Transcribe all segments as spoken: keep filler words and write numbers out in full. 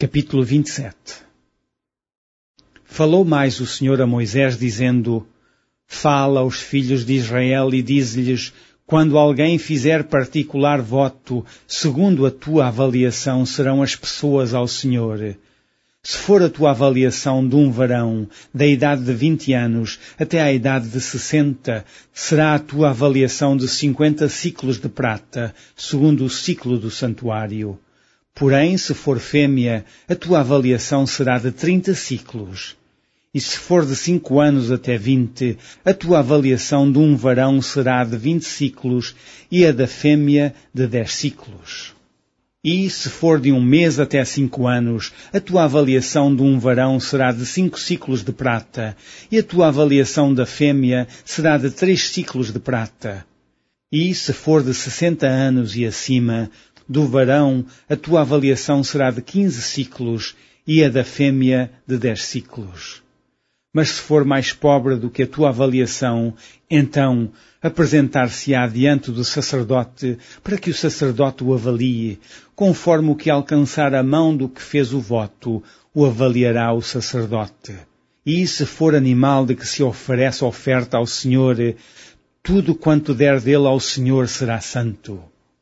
Capítulo vinte e sete. Falou mais o Senhor a Moisés, dizendo: Fala aos filhos de Israel e dize-lhes: quando alguém fizer particular voto, segundo a tua avaliação serão as pessoas ao Senhor. Se for a tua avaliação de um varão, da idade de vinte anos até à idade de sessenta, será a tua avaliação de cinquenta ciclos de prata, segundo o ciclo do santuário. Porém, se for fêmea, a tua avaliação será de trinta ciclos. E se for de cinco anos até vinte, a tua avaliação de um varão será de vinte ciclos e a da fêmea de dez ciclos. E se for de um mês até cinco anos, a tua avaliação de um varão será de cinco ciclos de prata e a tua avaliação da fêmea será de três ciclos de prata. E se for de sessenta anos e acima, do varão, a tua avaliação será de quinze ciclos e a da fêmea de dez ciclos. Mas se for mais pobre do que a tua avaliação, então apresentar-se-á diante do sacerdote para que o sacerdote o avalie, conforme o que alcançar a mão do que fez o voto, o avaliará o sacerdote. E se for animal de que se oferece oferta ao Senhor, tudo quanto der dele ao Senhor será santo.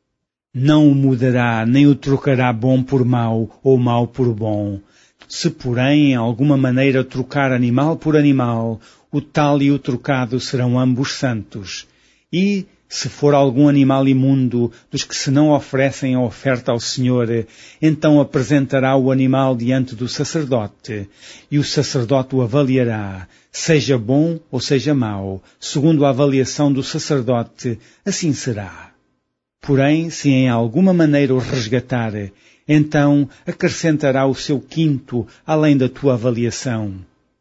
Não o mudará, nem o trocará bom por mau, ou mau por bom. Se, porém, em alguma maneira trocar animal por animal, o tal e o trocado serão ambos santos. E, se for algum animal imundo, dos que se não oferecem a oferta ao Senhor, então apresentará o animal diante do sacerdote, e o sacerdote o avaliará, seja bom ou seja mau, segundo a avaliação do sacerdote, assim será. Porém, se em alguma maneira o resgatar, então acrescentará o seu quinto além da tua avaliação.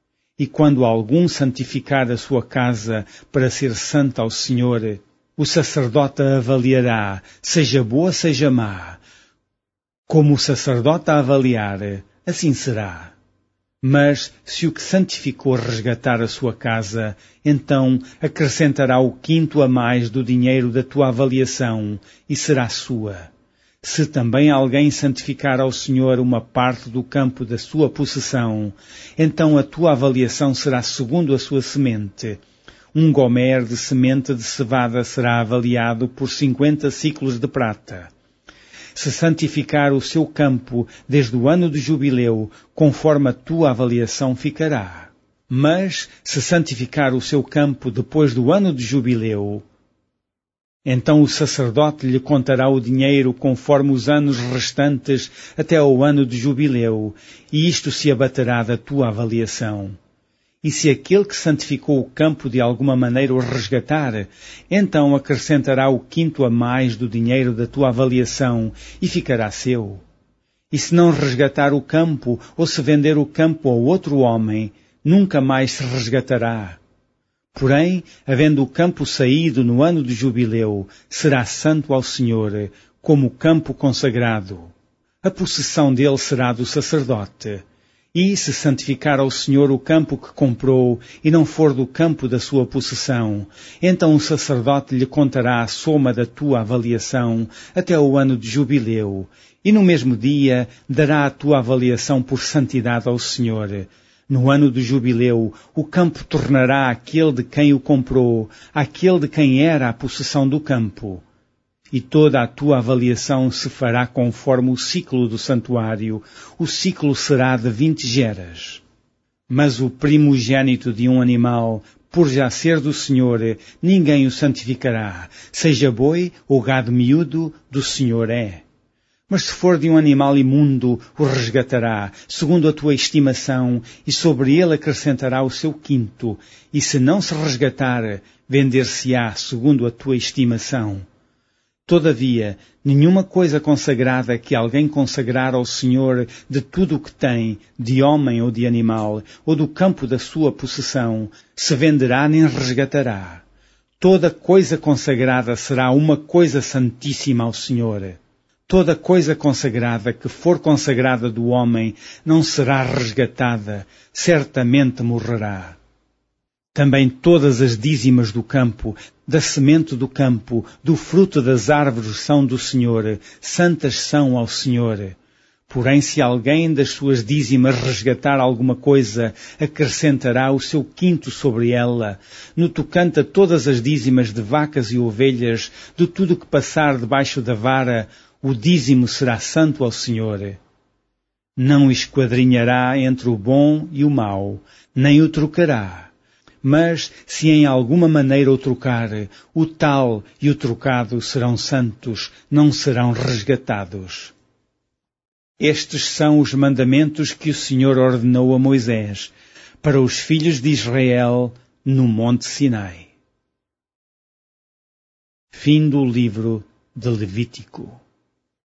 E quando algum santificar a sua casa para ser santa ao Senhor, o sacerdote a avaliará, seja boa, seja má. Como o sacerdote a avaliar, assim será. Mas, se o que santificou resgatar a sua casa, então acrescentará o quinto a mais do dinheiro da tua avaliação, e será sua. Se também alguém santificar ao Senhor uma parte do campo da sua possessão, então a tua avaliação será segundo a sua semente. Um gomer de semente de cevada será avaliado por cinquenta ciclos de prata. Se santificar o seu campo desde o ano de jubileu, conforme a tua avaliação ficará. Mas, se santificar o seu campo depois do ano de jubileu, então o sacerdote lhe contará o dinheiro conforme os anos restantes até ao ano de jubileu, e isto se abaterá da tua avaliação. E se aquele que santificou o campo de alguma maneira o resgatar, então acrescentará o quinto a mais do dinheiro da tua avaliação e ficará seu. E se não resgatar o campo, ou se vender o campo a outro homem, nunca mais se resgatará. Porém, havendo o campo saído no ano de jubileu, será santo ao Senhor, como o campo consagrado. A possessão dele será do sacerdote. E se santificar ao Senhor o campo que comprou, e não for do campo da sua possessão, então o sacerdote lhe contará a soma da tua avaliação até o ano de jubileu, e no mesmo dia dará a tua avaliação por santidade ao Senhor. No ano de jubileu, o campo tornará àquele de quem o comprou, àquele de quem era a possessão do campo. E toda a tua avaliação se fará conforme o ciclo do santuário. O ciclo será de vinte geras. Mas o primogênito de um animal, por já ser do Senhor, ninguém o santificará. Seja boi ou gado miúdo, do Senhor é. Mas se for de um animal imundo, o resgatará, segundo a tua estimação, e sobre ele acrescentará o seu quinto. E se não se resgatar, vender-se-á, segundo a tua estimação. Todavia, nenhuma coisa consagrada que alguém consagrar ao Senhor de tudo o que tem, de homem ou de animal, ou do campo da sua possessão, se venderá nem resgatará. Toda coisa consagrada será uma coisa santíssima ao Senhor. Toda coisa consagrada que for consagrada do homem não será resgatada, certamente morrerá. Também todas as dízimas do campo, da semente do campo, do fruto das árvores são do Senhor, santas são ao Senhor. Porém, se alguém das suas dízimas resgatar alguma coisa, acrescentará o seu quinto sobre ela. No tocante a todas as dízimas de vacas e ovelhas, de tudo que passar debaixo da vara, o dízimo será santo ao Senhor. Não esquadrinhará entre o bom e o mau, nem o trocará. Mas, se em alguma maneira o trocar, o tal e o trocado serão santos, não serão resgatados. Estes são os mandamentos que o Senhor ordenou a Moisés para os filhos de Israel no Monte Sinai. Fim do livro de Levítico.